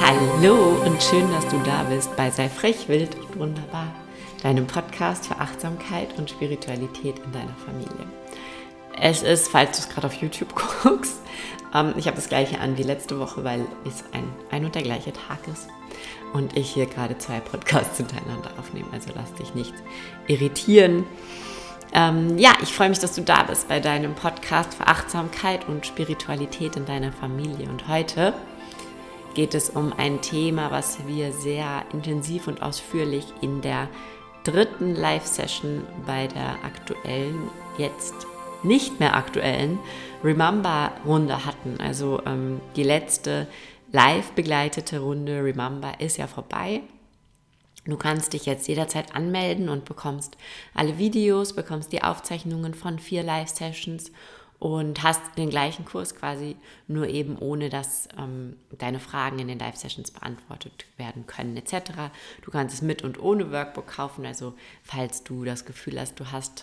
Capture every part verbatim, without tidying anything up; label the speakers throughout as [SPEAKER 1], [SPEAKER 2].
[SPEAKER 1] Hallo und schön, dass du da bist bei Sei frech, wild und wunderbar, deinem Podcast für Achtsamkeit und Spiritualität in deiner Familie. Es ist, falls du es gerade auf YouTube guckst, ähm, ich habe das gleiche an wie letzte Woche, weil es ein, ein und der gleiche Tag ist und ich hier gerade zwei Podcasts hintereinander aufnehme, also lass dich nicht irritieren. Ähm, ja, ich freue mich, dass du da bist bei deinem Podcast für Achtsamkeit und Spiritualität in deiner Familie. Und heute geht es um ein Thema, was wir sehr intensiv und ausführlich in der dritten Live-Session bei der aktuellen, jetzt nicht mehr aktuellen Remember-Runde hatten. Also ähm, die letzte live begleitete Runde Remember ist ja vorbei. Du kannst dich jetzt jederzeit anmelden und bekommst alle Videos, bekommst die Aufzeichnungen von vier Live-Sessions und hast den gleichen Kurs quasi, nur eben ohne, dass ähm, deine Fragen in den Live-Sessions beantwortet werden können et cetera. Du kannst es mit und ohne Workbook kaufen, also falls du das Gefühl hast, du hast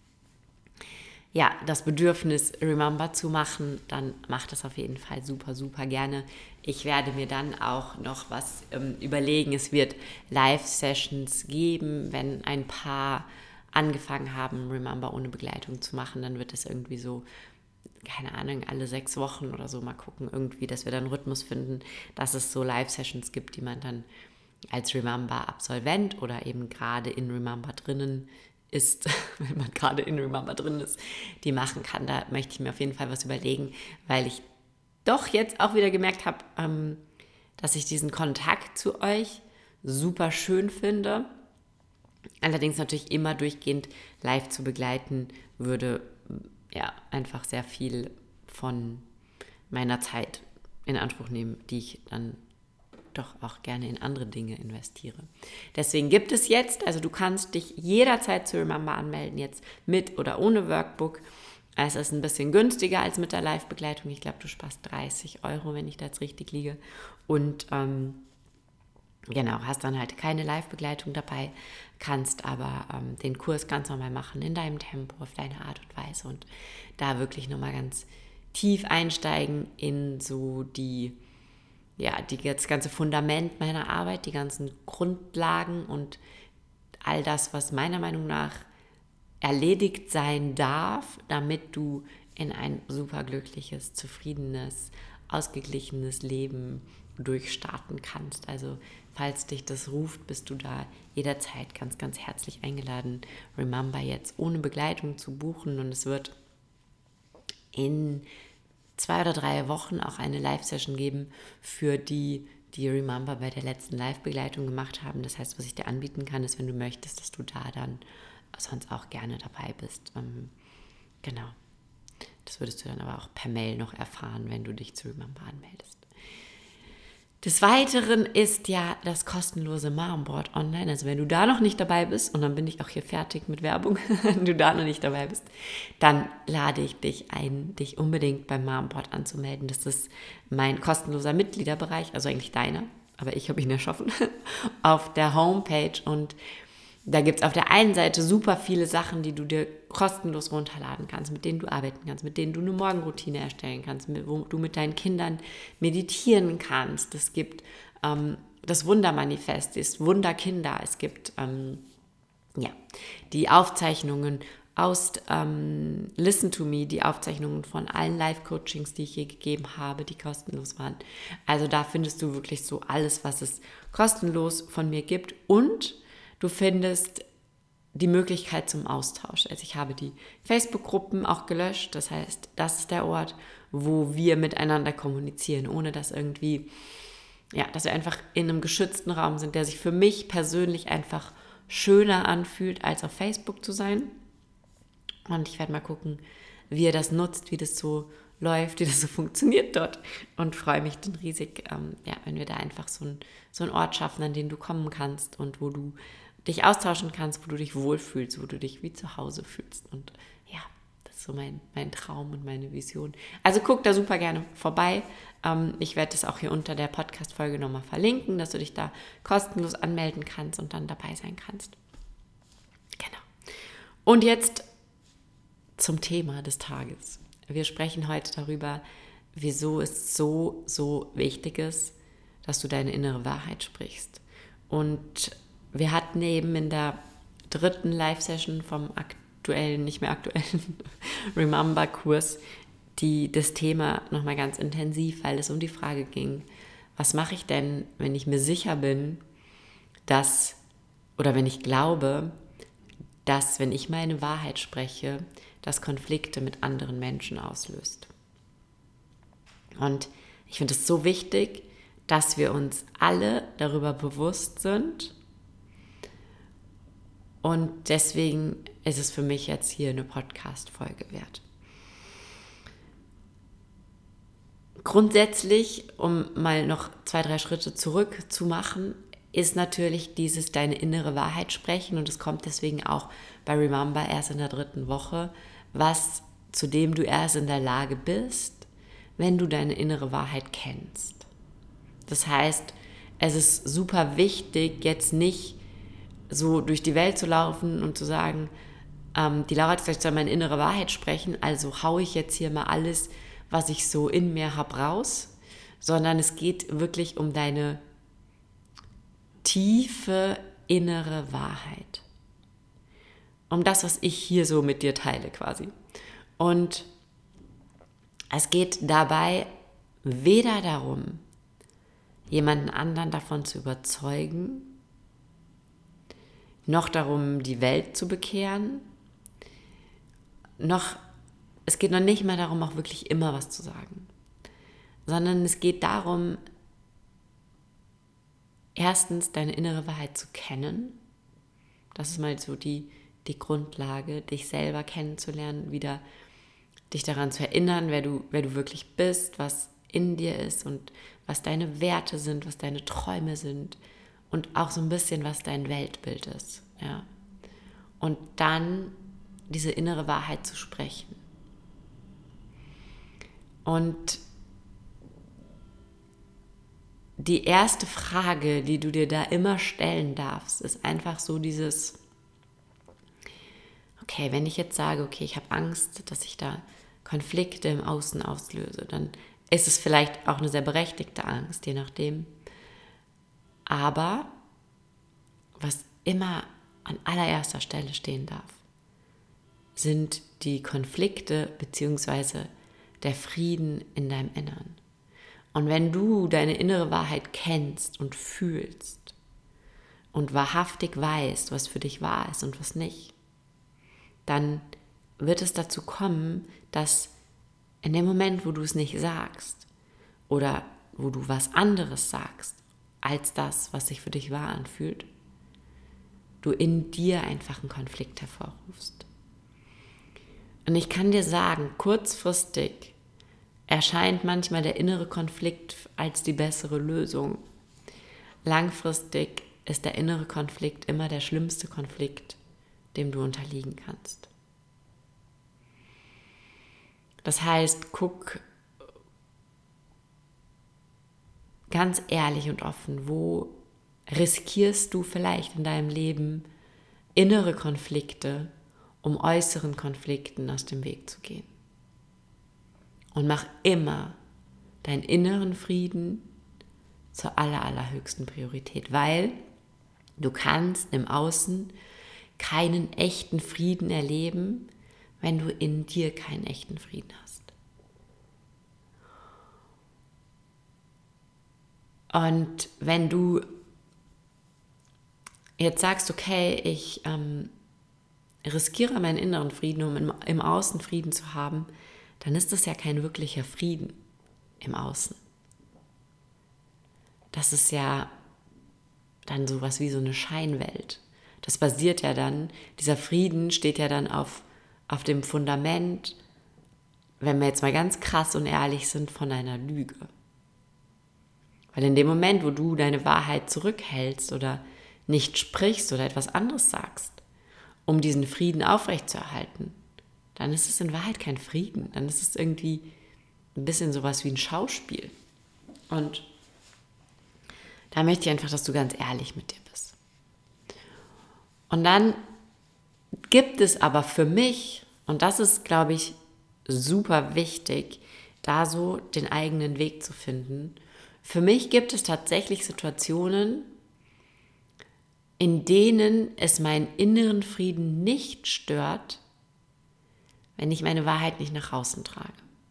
[SPEAKER 1] ja, das Bedürfnis, Remember zu machen, dann mach das auf jeden Fall super, super gerne. Ich werde mir dann auch noch was ähm, überlegen. Es wird Live-Sessions geben, wenn ein paar angefangen haben, Remember ohne Begleitung zu machen, dann wird es irgendwie so, keine Ahnung, alle sechs Wochen oder so mal gucken, irgendwie, dass wir dann einen Rhythmus finden, dass es so Live-Sessions gibt, die man dann als Remember-Absolvent oder eben gerade in Remember drinnen ist, wenn man gerade in Remember drin ist, die machen kann. Da möchte ich mir auf jeden Fall was überlegen, weil ich doch jetzt auch wieder gemerkt habe, ähm, dass ich diesen Kontakt zu euch super schön finde. Allerdings natürlich immer durchgehend live zu begleiten, würde ja einfach sehr viel von meiner Zeit in Anspruch nehmen, die ich dann doch auch gerne in andere Dinge investiere. Deswegen gibt es jetzt, also du kannst dich jederzeit zu Remember anmelden, jetzt mit oder ohne Workbook. Es ist ein bisschen günstiger als mit der Live-Begleitung. Ich glaube, du sparst dreißig Euro, wenn ich da jetzt richtig liege. Und ähm, genau, hast dann halt keine Live-Begleitung dabei, kannst aber ähm, den Kurs ganz normal machen, in deinem Tempo, auf deine Art und Weise und da wirklich nochmal ganz tief einsteigen in so die ja, die, das ganze Fundament meiner Arbeit, die ganzen Grundlagen und all das, was meiner Meinung nach erledigt sein darf, damit du in ein superglückliches, zufriedenes, ausgeglichenes Leben durchstarten kannst. Also falls dich das ruft, bist du da jederzeit ganz, ganz herzlich eingeladen, Remember jetzt ohne Begleitung zu buchen und es wird in zwei oder drei Wochen auch eine Live-Session geben für die, die Remember bei der letzten Live-Begleitung gemacht haben. Das heißt, was ich dir anbieten kann, ist, wenn du möchtest, dass du da dann sonst auch gerne dabei bist. Ähm, genau. Das würdest du dann aber auch per Mail noch erfahren, wenn du dich zu Remember anmeldest. Des Weiteren ist ja das kostenlose Momboard online. Also wenn du da noch nicht dabei bist, und dann bin ich auch hier fertig mit Werbung, wenn du da noch nicht dabei bist, dann lade ich dich ein, dich unbedingt beim Momboard anzumelden. Das ist mein kostenloser Mitgliederbereich, also eigentlich deiner, aber ich habe ihn erschaffen, auf der Homepage. Und da gibt es auf der einen Seite super viele Sachen, die du dir kostenlos runterladen kannst, mit denen du arbeiten kannst, mit denen du eine Morgenroutine erstellen kannst, mit, wo du mit deinen Kindern meditieren kannst. Es gibt ähm, das Wundermanifest, das Wunderkinder. Es gibt ähm, ja, die Aufzeichnungen aus ähm, Listen to Me, die Aufzeichnungen von allen Live-Coachings, die ich je gegeben habe, die kostenlos waren. Also da findest du wirklich so alles, was es kostenlos von mir gibt. Und du findest die Möglichkeit zum Austausch. Also ich habe die Facebook-Gruppen auch gelöscht. Das heißt, das ist der Ort, wo wir miteinander kommunizieren, ohne dass irgendwie, ja, dass wir einfach in einem geschützten Raum sind, der sich für mich persönlich einfach schöner anfühlt, als auf Facebook zu sein. Und ich werde mal gucken, wie ihr das nutzt, wie das so läuft, wie das so funktioniert dort und freue mich dann riesig, ähm, ja, wenn wir da einfach so, ein, so einen Ort schaffen, an den du kommen kannst und wo du dich austauschen kannst, wo du dich wohlfühlst, wo du dich wie zu Hause fühlst. Und ja, das ist so mein, mein Traum und meine Vision. Also guck da super gerne vorbei. Ähm, ich werde das auch hier unter der Podcast-Folge nochmal verlinken, dass du dich da kostenlos anmelden kannst und dann dabei sein kannst. Genau. Und jetzt zum Thema des Tages. Wir sprechen heute darüber, wieso es so, so wichtig ist, dass du deine innere Wahrheit sprichst. Und wir hatten eben in der dritten Live-Session vom aktuellen, nicht mehr aktuellen Remember-Kurs die, das Thema nochmal ganz intensiv, weil es um die Frage ging, was mache ich denn, wenn ich mir sicher bin, dass, oder wenn ich glaube, dass, wenn ich meine Wahrheit spreche, das Konflikte mit anderen Menschen auslöst. Und ich finde es so wichtig, dass wir uns alle darüber bewusst sind. Und deswegen ist es für mich jetzt hier eine Podcast-Folge wert. Grundsätzlich, um mal noch zwei, drei Schritte zurück zu machen, ist natürlich dieses deine innere Wahrheit sprechen, und es kommt deswegen auch bei Remember erst in der dritten Woche, was zu dem du erst in der Lage bist, wenn du deine innere Wahrheit kennst. Das heißt, es ist super wichtig, jetzt nicht so durch die Welt zu laufen und zu sagen, ähm, die Laura hat gesagt, ich soll meine innere Wahrheit sprechen, also haue ich jetzt hier mal alles, was ich so in mir habe, raus, sondern es geht wirklich um deine tiefe innere Wahrheit. Um das, was ich hier so mit dir teile quasi. Und es geht dabei weder darum, jemanden anderen davon zu überzeugen, noch darum, die Welt zu bekehren, noch, es geht noch nicht mal darum, auch wirklich immer was zu sagen, sondern es geht darum, erstens deine innere Wahrheit zu kennen. Das ist mal so die, die Grundlage, dich selber kennenzulernen, wieder dich daran zu erinnern, wer du, wer du wirklich bist, was in dir ist und was deine Werte sind, was deine Träume sind und auch so ein bisschen, was dein Weltbild ist. Ja? Und dann diese innere Wahrheit zu sprechen. Und die erste Frage, die du dir da immer stellen darfst, ist einfach so dieses, okay, wenn ich jetzt sage, okay, ich habe Angst, dass ich da Konflikte im Außen auslöse, dann ist es vielleicht auch eine sehr berechtigte Angst, je nachdem. Aber was immer an allererster Stelle stehen darf, sind die Konflikte bzw. der Frieden in deinem Inneren. Und wenn du deine innere Wahrheit kennst und fühlst und wahrhaftig weißt, was für dich wahr ist und was nicht, dann wird es dazu kommen, dass in dem Moment, wo du es nicht sagst oder wo du was anderes sagst als das, was sich für dich wahr anfühlt, du in dir einfach einen Konflikt hervorrufst. Und ich kann dir sagen, kurzfristig erscheint manchmal der innere Konflikt als die bessere Lösung. Langfristig ist der innere Konflikt immer der schlimmste Konflikt, dem du unterliegen kannst. Das heißt, guck ganz ehrlich und offen, wo riskierst du vielleicht in deinem Leben innere Konflikte, um äußeren Konflikten aus dem Weg zu gehen. Und mach immer deinen inneren Frieden zur aller, allerhöchsten Priorität, weil du kannst im Außen keinen echten Frieden erleben, wenn du in dir keinen echten Frieden hast. Und wenn du jetzt sagst, okay, ich ähm, riskiere meinen inneren Frieden, um im, im Außen Frieden zu haben, dann ist das ja kein wirklicher Frieden im Außen. Das ist ja dann sowas wie so eine Scheinwelt. Das basiert ja dann, dieser Frieden steht ja dann auf, auf dem Fundament, wenn wir jetzt mal ganz krass und ehrlich sind, von einer Lüge. Weil in dem Moment, wo du deine Wahrheit zurückhältst oder nicht sprichst oder etwas anderes sagst, um diesen Frieden aufrechtzuerhalten, dann ist es in Wahrheit kein Frieden. Dann ist es irgendwie ein bisschen sowas wie ein Schauspiel. Und da möchte ich einfach, dass du ganz ehrlich mit dir bist. Und dann gibt es aber für mich, und das ist, glaube ich, super wichtig, da so den eigenen Weg zu finden, Für mich gibt es tatsächlich Situationen, in denen es meinen inneren Frieden nicht stört, wenn ich meine Wahrheit nicht nach außen trage.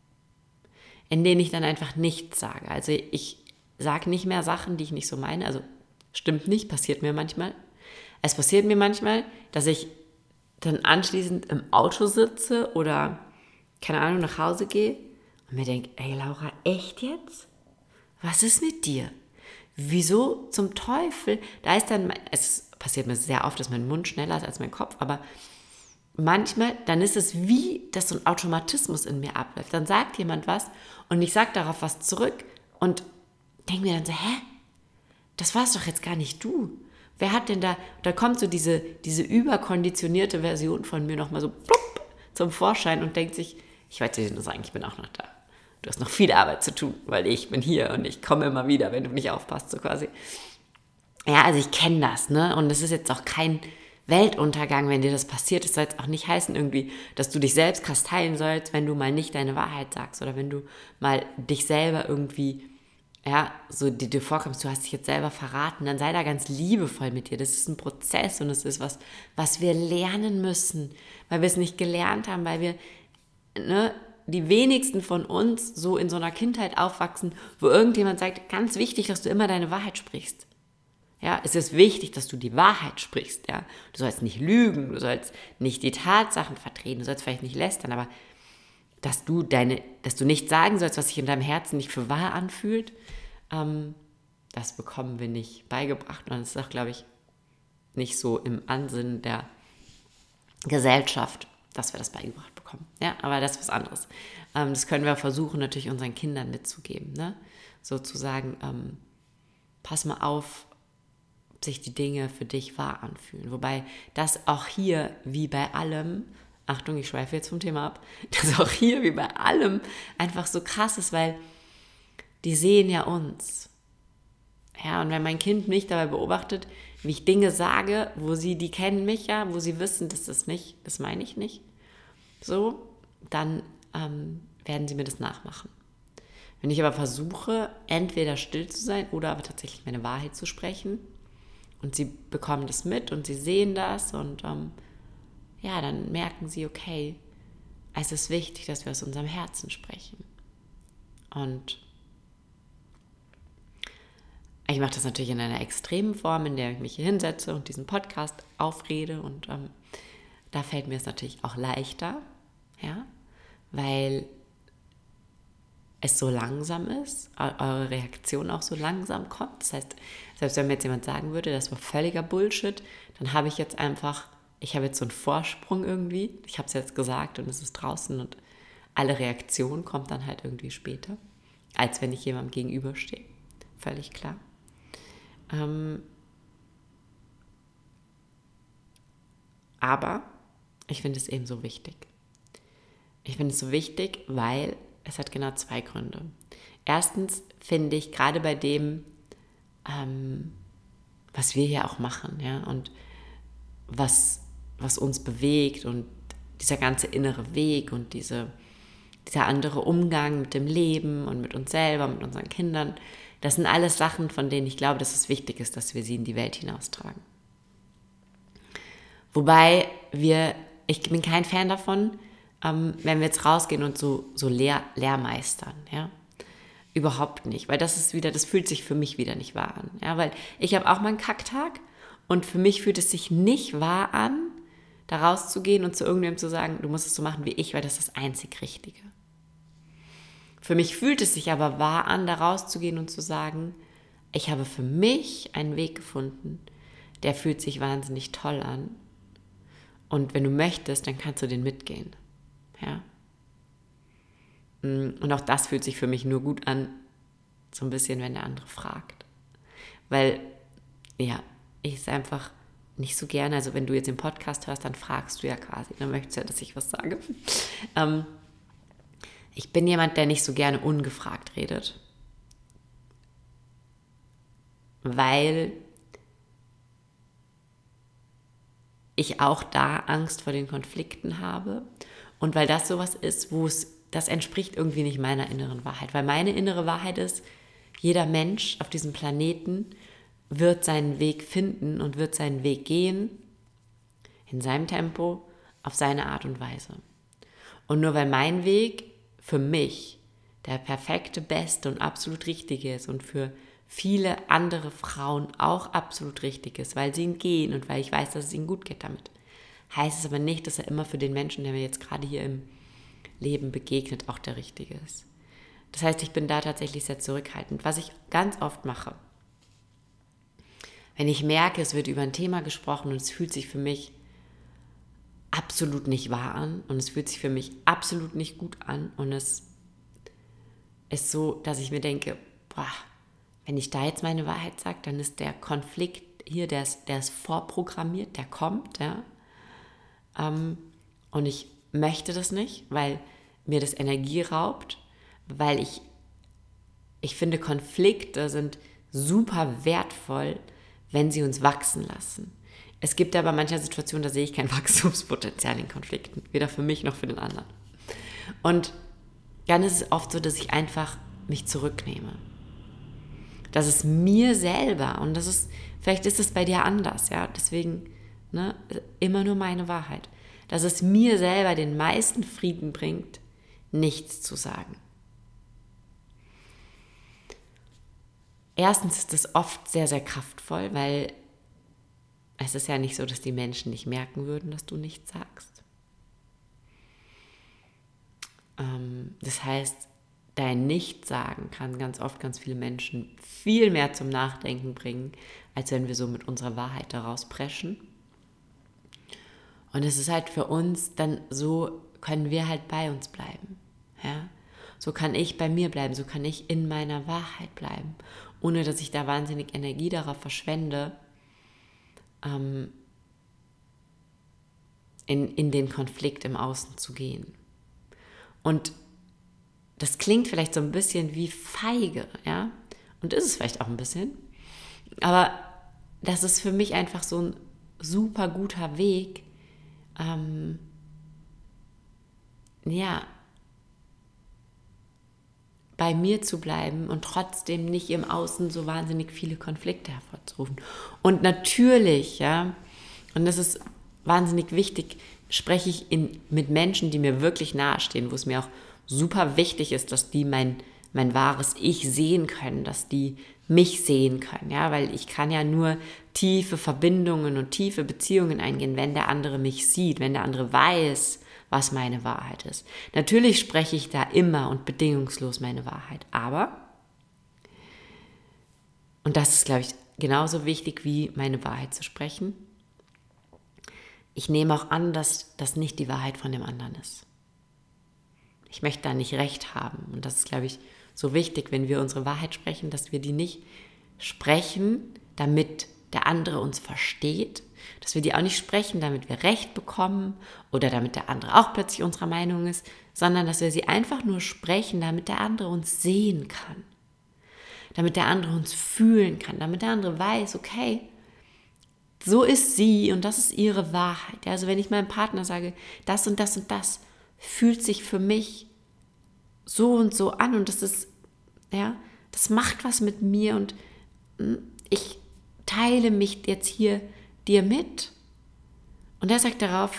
[SPEAKER 1] In denen ich dann einfach nichts sage. Also ich sage nicht mehr Sachen, die ich nicht so meine. Also stimmt nicht, passiert mir manchmal. Es passiert mir manchmal, dass ich dann anschließend im Auto sitze oder, keine Ahnung, nach Hause gehe und mir denke, ey Laura, echt jetzt? Was ist mit dir? Wieso zum Teufel? Da ist dann, es passiert mir sehr oft, dass mein Mund schneller ist als mein Kopf, aber manchmal, dann ist es wie, dass so ein Automatismus in mir abläuft. Dann sagt jemand was und ich sage darauf was zurück und denke mir dann so, hä? Das war's doch jetzt gar nicht du. Wer hat denn da, da kommt so diese, diese überkonditionierte Version von mir nochmal so plupp zum Vorschein und denkt sich, ich wollte dir nur sagen, ich bin auch noch da. Du hast noch viel Arbeit zu tun, weil ich bin hier und ich komme immer wieder, wenn du nicht aufpasst, so quasi. Ja, also ich kenne das, ne? Und es ist jetzt auch kein Weltuntergang, wenn dir das passiert. Es soll jetzt auch nicht heißen irgendwie, dass du dich selbst kasteien sollst, wenn du mal nicht deine Wahrheit sagst oder wenn du mal dich selber irgendwie, ja, so dir, dir vorkommst, du hast dich jetzt selber verraten, dann sei da ganz liebevoll mit dir. Das ist ein Prozess und es ist was, was wir lernen müssen, weil wir es nicht gelernt haben, weil wir, ne, die wenigsten von uns so in so einer Kindheit aufwachsen, wo irgendjemand sagt, ganz wichtig, dass du immer deine Wahrheit sprichst. Ja, es ist wichtig, dass du die Wahrheit sprichst. Ja, du sollst nicht lügen, du sollst nicht die Tatsachen vertreten, du sollst vielleicht nicht lästern, aber dass du deine, dass du nicht sagen sollst, was sich in deinem Herzen nicht für wahr anfühlt, ähm, das bekommen wir nicht beigebracht. Und das ist auch, glaube ich, nicht so im Ansinnen der Gesellschaft, dass wir das beigebracht bekommen. Ja, aber das ist was anderes. Ähm, das können wir versuchen, natürlich unseren Kindern mitzugeben. Ne? Sozusagen, ähm, pass mal auf, ob sich die Dinge für dich wahr anfühlen. Wobei das auch hier, wie bei allem, Achtung, ich schweife jetzt vom Thema ab, das auch hier, wie bei allem, einfach so krass ist, weil die sehen ja uns. Ja, und wenn mein Kind mich dabei beobachtet, wie ich Dinge sage, wo sie, die kennen mich ja, wo sie wissen, das ist nicht, das meine ich nicht, so, dann ähm, werden sie mir das nachmachen. Wenn ich aber versuche, entweder still zu sein oder aber tatsächlich meine Wahrheit zu sprechen und sie bekommen das mit und sie sehen das und ähm, ja, dann merken sie, okay, es ist wichtig, dass wir aus unserem Herzen sprechen. Und ich mache das natürlich in einer extremen Form, in der ich mich hier hinsetze und diesen Podcast aufrede und ähm, da fällt mir es natürlich auch leichter, ja, weil es so langsam ist, eure Reaktion auch so langsam kommt. Das heißt, selbst wenn mir jetzt jemand sagen würde, das war völliger Bullshit, dann habe ich jetzt einfach, ich habe jetzt so einen Vorsprung irgendwie, ich habe es jetzt gesagt und es ist draußen und alle Reaktion kommt dann halt irgendwie später, als wenn ich jemandem gegenüberstehe. Völlig klar. Ähm, aber ich finde es eben so wichtig. Ich finde es so wichtig, weil es hat genau zwei Gründe. Erstens finde ich gerade bei dem, ähm, was wir hier auch machen, ja, und was, was uns bewegt und dieser ganze innere Weg und diese, dieser andere Umgang mit dem Leben und mit uns selber, mit unseren Kindern, das sind alles Sachen, von denen ich glaube, dass es wichtig ist, dass wir sie in die Welt hinaustragen. Wobei wir, ich bin kein Fan davon, ähm, wenn wir jetzt rausgehen und so, so leer, leermeistern, ja. Überhaupt nicht, weil das ist wieder, das fühlt sich für mich wieder nicht wahr an. Ja, weil ich habe auch mal einen Kacktag und für mich fühlt es sich nicht wahr an, da rauszugehen und zu irgendjemandem zu sagen, du musst es so machen wie ich, weil das ist das einzig Richtige. Für mich fühlt es sich aber wahr an, da rauszugehen und zu sagen, ich habe für mich einen Weg gefunden, der fühlt sich wahnsinnig toll an. Und wenn du möchtest, dann kannst du den mitgehen. Ja. Und auch das fühlt sich für mich nur gut an, so ein bisschen, wenn der andere fragt. Weil, ja, ich es einfach nicht so gerne, also wenn du jetzt den Podcast hörst, dann fragst du ja quasi, dann möchtest du ja, dass ich was sage. Ähm, ich bin jemand, der nicht so gerne ungefragt redet. Weil ich auch da Angst vor den Konflikten habe und weil das sowas ist, wo es, das entspricht irgendwie nicht meiner inneren Wahrheit, weil meine innere Wahrheit ist, Jeder Mensch auf diesem Planeten wird seinen Weg finden und wird seinen Weg gehen, in seinem Tempo, auf seine Art und Weise. Und nur weil mein Weg für mich der perfekte, beste und absolut richtige ist und für viele andere Frauen auch absolut richtig ist, weil sie ihn gehen und weil ich weiß, dass es ihnen gut geht damit, heißt es aber nicht, dass er immer für den Menschen, der mir jetzt gerade hier im Leben begegnet, auch der richtige ist. Das heißt, ich bin da tatsächlich sehr zurückhaltend. Was ich ganz oft mache, wenn ich merke, es wird über ein Thema gesprochen und es fühlt sich für mich absolut nicht wahr an und es fühlt sich für mich absolut nicht gut an und es ist so, dass ich mir denke, boah, wenn ich da jetzt meine Wahrheit sage, dann ist der Konflikt hier, der ist, der ist vorprogrammiert, der kommt, ja. Ähm, und ich möchte das nicht, weil mir das Energie raubt, weil ich, ich finde, Konflikte sind super wertvoll, wenn sie uns wachsen lassen. Es gibt aber manche Situationen, da sehe ich kein Wachstumspotenzial in Konflikten, weder für mich noch für den anderen. Und dann ist es oft so, dass ich einfach mich zurücknehme. Dass es mir selber, und das ist, vielleicht ist es bei dir anders, ja, deswegen ne, immer nur meine Wahrheit, dass es mir selber den meisten Frieden bringt, nichts zu sagen. Erstens ist es oft sehr, sehr kraftvoll, weil es ist ja nicht so, dass die Menschen nicht merken würden, dass du nichts sagst. Ähm, das heißt, dein Nichtsagen kann ganz oft ganz viele Menschen viel mehr zum Nachdenken bringen, als wenn wir so mit unserer Wahrheit daraus preschen. Und es ist halt für uns dann so, können wir halt bei uns bleiben. Ja? So kann ich bei mir bleiben, so kann ich in meiner Wahrheit bleiben, ohne dass ich da wahnsinnig Energie darauf verschwende, ähm, in, in den Konflikt im Außen zu gehen. Und das klingt vielleicht so ein bisschen wie feige, ja, und ist es vielleicht auch ein bisschen, aber das ist für mich einfach so ein super guter Weg, ähm, ja, bei mir zu bleiben und trotzdem nicht im Außen so wahnsinnig viele Konflikte hervorzurufen. Und natürlich, ja, und das ist wahnsinnig wichtig, spreche ich in, mit Menschen, die mir wirklich nahestehen, wo es mir auch super wichtig ist, dass die mein, mein wahres Ich sehen können, dass die mich sehen können, ja, weil ich kann ja nur tiefe Verbindungen und tiefe Beziehungen eingehen, wenn der andere mich sieht, wenn der andere weiß, was meine Wahrheit ist. Natürlich spreche ich da immer und bedingungslos meine Wahrheit, aber, und das ist, glaube ich, genauso wichtig wie meine Wahrheit zu sprechen, ich nehme auch an, dass das nicht die Wahrheit von dem anderen ist. Ich möchte da nicht recht haben. Und das ist, glaube ich, so wichtig, wenn wir unsere Wahrheit sprechen, dass wir die nicht sprechen, damit der andere uns versteht, dass wir die auch nicht sprechen, damit wir Recht bekommen oder damit der andere auch plötzlich unserer Meinung ist, sondern dass wir sie einfach nur sprechen, damit der andere uns sehen kann, damit der andere uns fühlen kann, damit der andere weiß, okay, so ist sie und das ist ihre Wahrheit. Also wenn ich meinem Partner sage, das und das und das fühlt sich für mich so und so an und das ist, ja, das macht was mit mir und ich teile mich jetzt hier dir mit. Und er sagt darauf,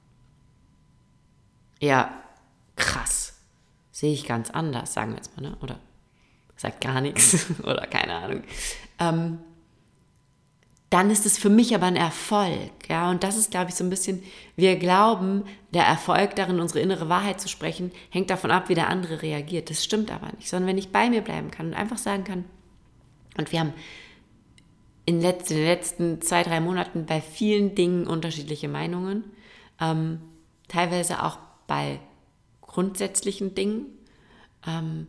[SPEAKER 1] ja, krass, sehe ich ganz anders, sagen wir jetzt mal, ne? Oder sagt gar nichts oder keine Ahnung. Ähm, dann ist es für mich aber ein Erfolg. Ja? Und das ist, glaube ich, so ein bisschen, wir glauben, der Erfolg darin, unsere innere Wahrheit zu sprechen, hängt davon ab, wie der andere reagiert. Das stimmt aber nicht. Sondern wenn ich bei mir bleiben kann und einfach sagen kann, und wir haben in den letzten zwei, drei Monaten bei vielen Dingen unterschiedliche Meinungen, ähm, teilweise auch bei grundsätzlichen Dingen. Ähm,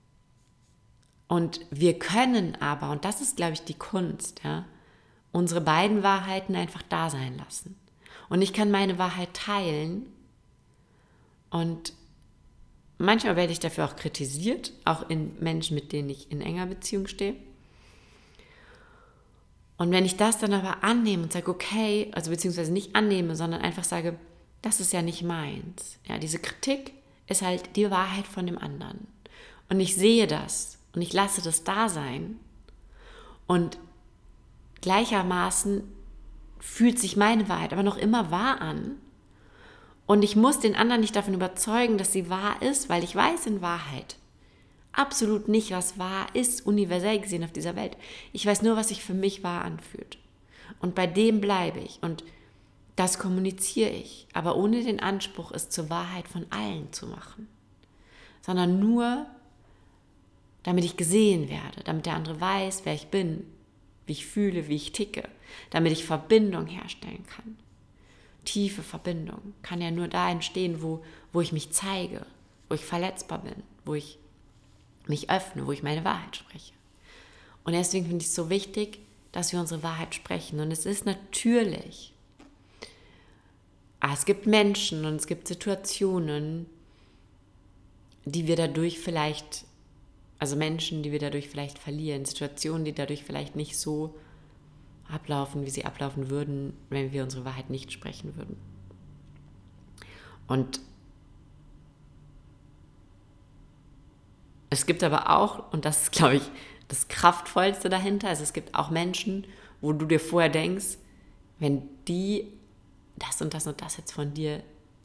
[SPEAKER 1] und wir können aber, und das ist, glaube ich, die Kunst, ja, unsere beiden Wahrheiten einfach da sein lassen. Und ich kann meine Wahrheit teilen und manchmal werde ich dafür auch kritisiert, auch in Menschen, mit denen ich in enger Beziehung stehe. Und wenn ich das dann aber annehme und sage, okay, also beziehungsweise nicht annehme, sondern einfach sage, das ist ja nicht meins. Ja, diese Kritik ist halt die Wahrheit von dem anderen. Und ich sehe das und ich lasse das da sein und gleichermaßen fühlt sich meine Wahrheit aber noch immer wahr an und ich muss den anderen nicht davon überzeugen, dass sie wahr ist, weil ich weiß in Wahrheit absolut nicht, was wahr ist, universell gesehen auf dieser Welt. Ich weiß nur, was sich für mich wahr anfühlt. Und bei dem bleibe ich und das kommuniziere ich, aber ohne den Anspruch, es zur Wahrheit von allen zu machen, sondern nur, damit ich gesehen werde, damit der andere weiß, wer ich bin, wie ich fühle, wie ich ticke, damit ich Verbindung herstellen kann. Tiefe Verbindung kann ja nur da entstehen, wo, wo ich mich zeige, wo ich verletzbar bin, wo ich mich öffne, wo ich meine Wahrheit spreche. Und deswegen finde ich es so wichtig, dass wir unsere Wahrheit sprechen. Und es ist natürlich, es gibt Menschen und es gibt Situationen, die wir dadurch vielleicht, also Menschen, die wir dadurch vielleicht verlieren, Situationen, die dadurch vielleicht nicht so ablaufen, wie sie ablaufen würden, wenn wir unsere Wahrheit nicht sprechen würden. Und es gibt aber auch, und das ist, glaube ich, das Kraftvollste dahinter, also es gibt auch Menschen, wo du dir vorher denkst, wenn die das und das und das jetzt von dir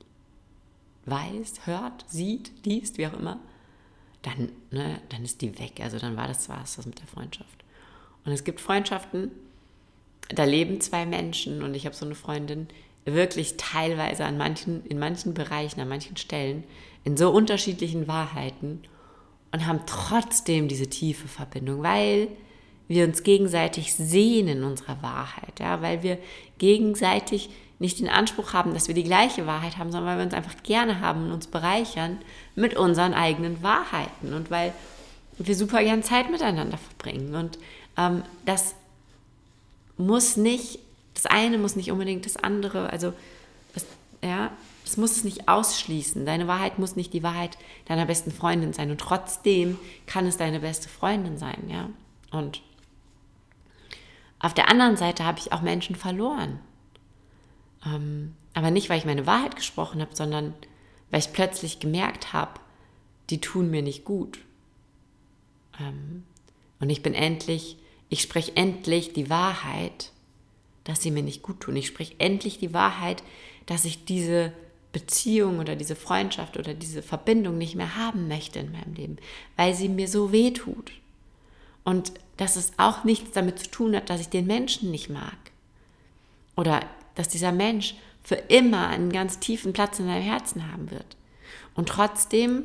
[SPEAKER 1] weiß, hört, sieht, liest, wie auch immer, dann, ne, dann ist die weg. Also dann war das, war es das mit der Freundschaft. Und es gibt Freundschaften, da leben zwei Menschen und ich habe so eine Freundin, wirklich teilweise an manchen, in manchen Bereichen, an manchen Stellen, in so unterschiedlichen Wahrheiten und haben trotzdem diese tiefe Verbindung, weil wir uns gegenseitig sehen in unserer Wahrheit, ja, weil wir gegenseitig nicht den Anspruch haben, dass wir die gleiche Wahrheit haben, sondern weil wir uns einfach gerne haben und uns bereichern mit unseren eigenen Wahrheiten und weil wir super gern Zeit miteinander verbringen. Und ähm, das muss nicht, das eine muss nicht unbedingt das andere, also das, ja, das muss es nicht ausschließen. Deine Wahrheit muss nicht die Wahrheit deiner besten Freundin sein und trotzdem kann es deine beste Freundin sein, ja. Und auf der anderen Seite habe ich auch Menschen verloren. Ähm, aber nicht, weil ich meine Wahrheit gesprochen habe, sondern weil ich plötzlich gemerkt habe, die tun mir nicht gut. Ähm, und ich bin endlich, ich spreche endlich die Wahrheit, dass sie mir nicht gut tun. Ich spreche endlich die Wahrheit, dass ich diese Beziehung oder diese Freundschaft oder diese Verbindung nicht mehr haben möchte in meinem Leben, weil sie mir so weh tut. Und dass es auch nichts damit zu tun hat, dass ich den Menschen nicht mag. Oder dass dieser Mensch für immer einen ganz tiefen Platz in meinem Herzen haben wird. Und trotzdem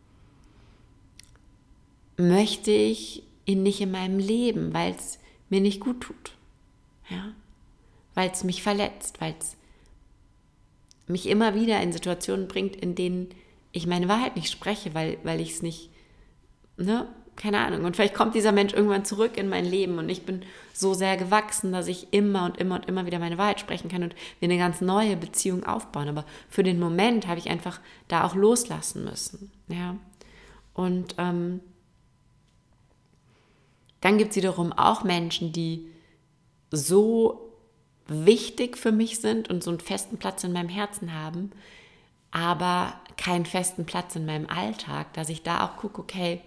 [SPEAKER 1] möchte ich ihn nicht in meinem Leben, weil es mir nicht gut tut. Ja? Weil es mich verletzt, weil es mich immer wieder in Situationen bringt, in denen ich meine Wahrheit nicht spreche, weil, weil ich es nicht, ne, keine Ahnung. Und vielleicht kommt dieser Mensch irgendwann zurück in mein Leben und ich bin so sehr gewachsen, dass ich immer und immer und immer wieder meine Wahrheit sprechen kann und wir eine ganz neue Beziehung aufbauen. Aber für den Moment habe ich einfach da auch loslassen müssen. Ja. Und ähm, dann gibt es wiederum auch Menschen, die so wichtig für mich sind und so einen festen Platz in meinem Herzen haben, aber keinen festen Platz in meinem Alltag, dass ich da auch gucke, okay,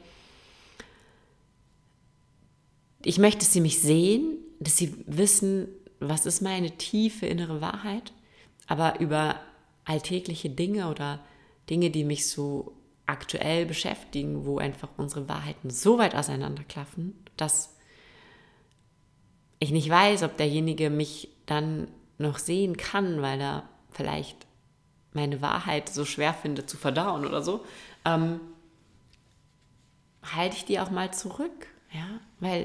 [SPEAKER 1] ich möchte, dass sie mich sehen, dass sie wissen, was ist meine tiefe innere Wahrheit, aber über alltägliche Dinge oder Dinge, die mich so aktuell beschäftigen, wo einfach unsere Wahrheiten so weit auseinanderklaffen, dass ich nicht weiß, ob derjenige mich dann noch sehen kann, weil er vielleicht meine Wahrheit so schwer findet zu verdauen oder so, ähm, halte ich die auch mal zurück, ja, weil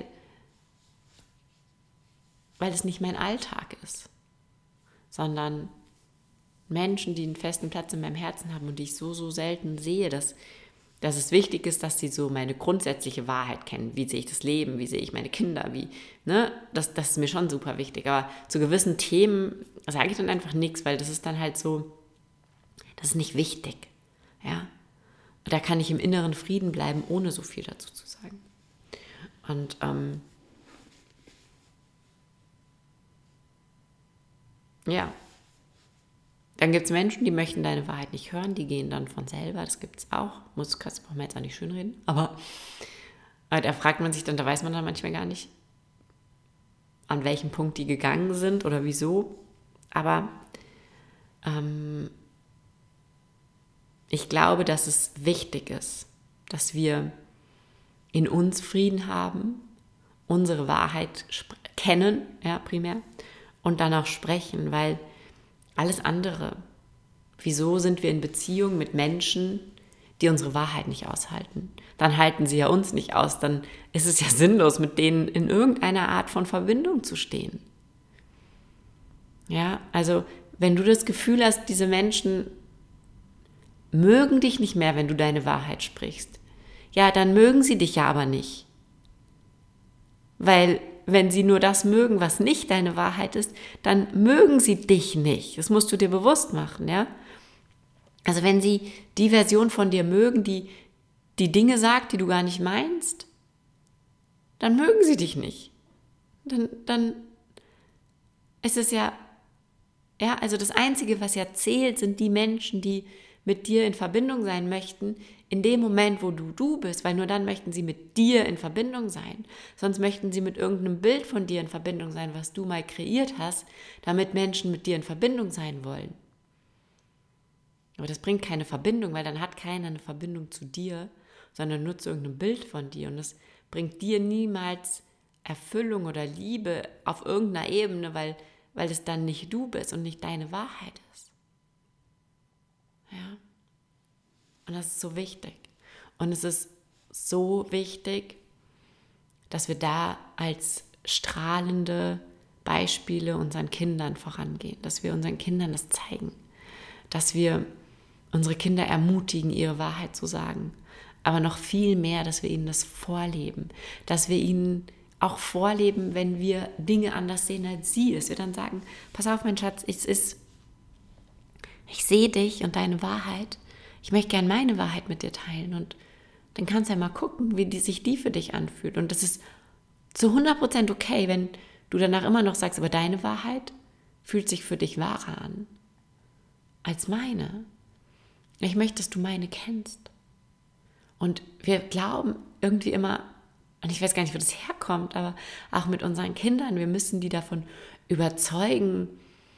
[SPEAKER 1] weil es nicht mein Alltag ist, sondern Menschen, die einen festen Platz in meinem Herzen haben und die ich so, so selten sehe, dass, dass es wichtig ist, dass sie so meine grundsätzliche Wahrheit kennen. Wie sehe ich das Leben? Wie sehe ich meine Kinder? Wie, ne? das, das ist mir schon super wichtig. Aber zu gewissen Themen sage ich dann einfach nichts, weil das ist dann halt so, das ist nicht wichtig. Ja? Und da kann ich im inneren Frieden bleiben, ohne so viel dazu zu sagen. Und ähm, ja, dann gibt es Menschen, die möchten deine Wahrheit nicht hören, die gehen dann von selber, das gibt es auch, muss, das brauchen wir jetzt auch nicht schönreden, aber Aber da fragt man sich dann, da weiß man dann manchmal gar nicht, an welchem Punkt die gegangen sind oder wieso. Aber ähm, ich glaube, dass es wichtig ist, dass wir in uns Frieden haben, unsere Wahrheit sp- kennen, ja, primär, und dann auch sprechen, weil alles andere, wieso sind wir in Beziehung mit Menschen, die unsere Wahrheit nicht aushalten? Dann halten sie ja uns nicht aus, dann ist es ja sinnlos, mit denen in irgendeiner Art von Verbindung zu stehen. Ja, also wenn du das Gefühl hast, diese Menschen mögen dich nicht mehr, wenn du deine Wahrheit sprichst, ja, dann mögen sie dich ja aber nicht. Weil wenn sie nur das mögen, was nicht deine Wahrheit ist, dann mögen sie dich nicht. Das musst du dir bewusst machen, ja. Also wenn sie die Version von dir mögen, die die Dinge sagt, die du gar nicht meinst, dann mögen sie dich nicht. Dann, dann ist es ja, ja, also das Einzige, was ja zählt, sind die Menschen, die mit dir in Verbindung sein möchten, in dem Moment, wo du du bist, weil nur dann möchten sie mit dir in Verbindung sein. Sonst möchten sie mit irgendeinem Bild von dir in Verbindung sein, was du mal kreiert hast, damit Menschen mit dir in Verbindung sein wollen. Aber das bringt keine Verbindung, weil dann hat keiner eine Verbindung zu dir, sondern nur zu irgendeinem Bild von dir. Und das bringt dir niemals Erfüllung oder Liebe auf irgendeiner Ebene, weil, weil es dann nicht du bist und nicht deine Wahrheit ist. Ja. Und das ist so wichtig. Und es ist so wichtig, dass wir da als strahlende Beispiele unseren Kindern vorangehen, dass wir unseren Kindern das zeigen, dass wir unsere Kinder ermutigen, ihre Wahrheit zu sagen, aber noch viel mehr, dass wir ihnen das vorleben, dass wir ihnen auch vorleben, wenn wir Dinge anders sehen als sie, dass wir dann sagen, pass auf, mein Schatz, es ist, ich sehe dich und deine Wahrheit, ich möchte gerne meine Wahrheit mit dir teilen und dann kannst du ja mal gucken, wie die, sich die für dich anfühlt. Und das ist zu hundert Prozent okay, wenn du danach immer noch sagst, aber deine Wahrheit fühlt sich für dich wahrer an als meine. Ich möchte, dass du meine kennst. Und wir glauben irgendwie immer, und ich weiß gar nicht, wo das herkommt, aber auch mit unseren Kindern, wir müssen die davon überzeugen,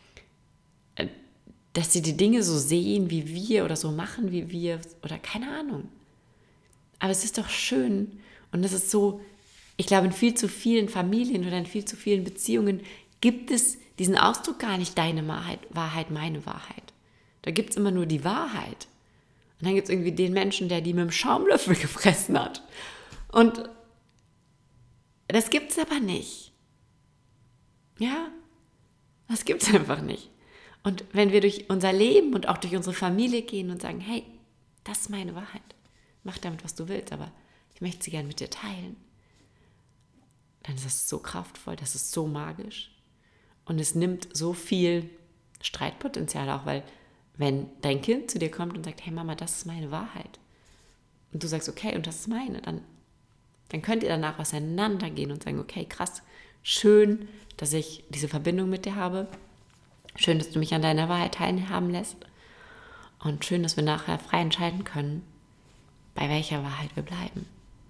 [SPEAKER 1] dass sie die Dinge so sehen wie wir oder so machen wie wir oder keine Ahnung. Aber es ist doch schön und es ist so, ich glaube, in viel zu vielen Familien oder in viel zu vielen Beziehungen gibt es diesen Ausdruck gar nicht, deine Wahrheit, Wahrheit, meine Wahrheit. Da gibt es immer nur die Wahrheit. Und dann gibt es irgendwie den Menschen, der die mit dem Schaumlöffel gefressen hat. Und das gibt es aber nicht. Ja, das gibt es einfach nicht. Und wenn wir durch unser Leben und auch durch unsere Familie gehen und sagen, hey, das ist meine Wahrheit, mach damit, was du willst, aber ich möchte sie gerne mit dir teilen, dann ist das so kraftvoll, das ist so magisch. Und es nimmt so viel Streitpotenzial auch, weil wenn dein Kind zu dir kommt und sagt, hey Mama, das ist meine Wahrheit, und du sagst, okay, und das ist meine, dann, dann könnt ihr danach auseinandergehen und sagen, okay, krass, schön, dass ich diese Verbindung mit dir habe. Schön, dass du mich an deiner Wahrheit teilhaben lässt. Und schön, dass wir nachher frei entscheiden können, bei welcher Wahrheit wir bleiben.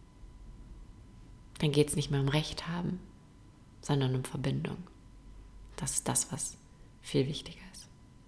[SPEAKER 1] Dann geht es nicht mehr um Recht haben, sondern um Verbindung. Das ist das, was viel wichtiger ist.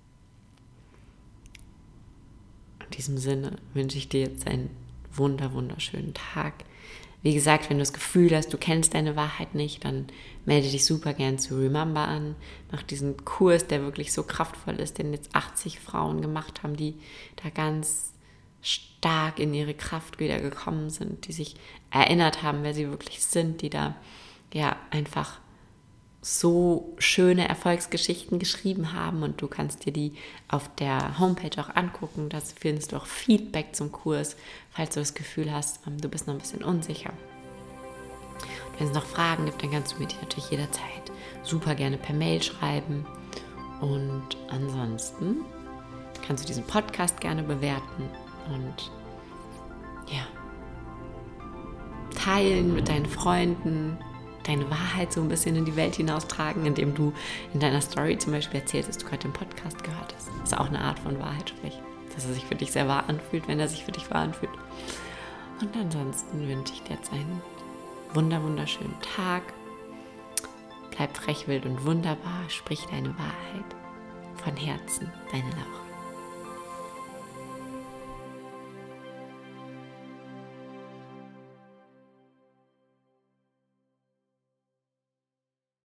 [SPEAKER 1] In diesem Sinne wünsche ich dir jetzt einen wunder, wunderschönen Tag. Wie gesagt, wenn du das Gefühl hast, du kennst deine Wahrheit nicht, dann melde dich super gern zu Remember an. Mach diesen Kurs, der wirklich so kraftvoll ist, den jetzt achtzig Frauen gemacht haben, die da ganz stark in ihre Kraft wieder gekommen sind, die sich erinnert haben, wer sie wirklich sind, die da ja einfach so schöne Erfolgsgeschichten geschrieben haben, und du kannst dir die auf der Homepage auch angucken. Da findest du auch Feedback zum Kurs, falls du das Gefühl hast, du bist noch ein bisschen unsicher. Und wenn es noch Fragen gibt, dann kannst du mir die natürlich jederzeit super gerne per Mail schreiben. Und ansonsten kannst du diesen Podcast gerne bewerten und ja, teilen mit deinen Freunden, deine Wahrheit so ein bisschen in die Welt hinaustragen, indem du in deiner Story zum Beispiel erzählst, dass du gerade den Podcast gehört hast. Das ist auch eine Art von Wahrheit, sprich, dass er sich für dich sehr wahr anfühlt, wenn er sich für dich wahr anfühlt. Und ansonsten wünsche ich dir jetzt einen wunder wunderschönen Tag. Bleib frech, wild und wunderbar. Sprich deine Wahrheit. Von Herzen, deine Laura.